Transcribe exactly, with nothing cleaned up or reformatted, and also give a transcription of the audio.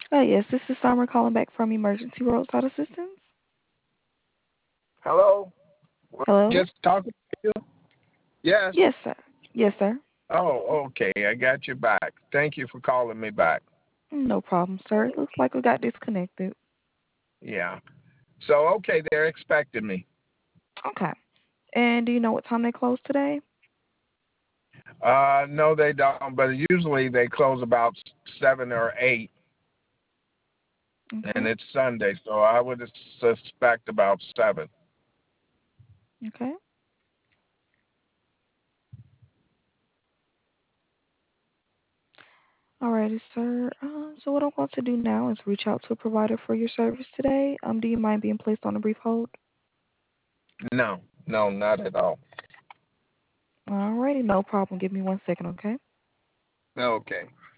Oh, yes, this is Summer calling back from Emergency Roadside Assistance. Hello? Were we Hello? just talking to you? Yes. Yes, sir. Yes, sir. Oh, okay. I got you back. Thank you for calling me back. No problem, sir. It looks like we got disconnected. Yeah. So, okay, they're expecting me. Okay. And do you know what time they close today? Uh, no, they don't, but usually they close about seven or eight, Okay. and it's Sunday, so I would suspect about seven. Okay. Alrighty, sir. Um, so what I'm going to do now is reach out to a provider for your service today. Um, do you mind being placed on a brief hold? No, no, not at all. Alrighty, no problem. Give me one second, okay? Okay.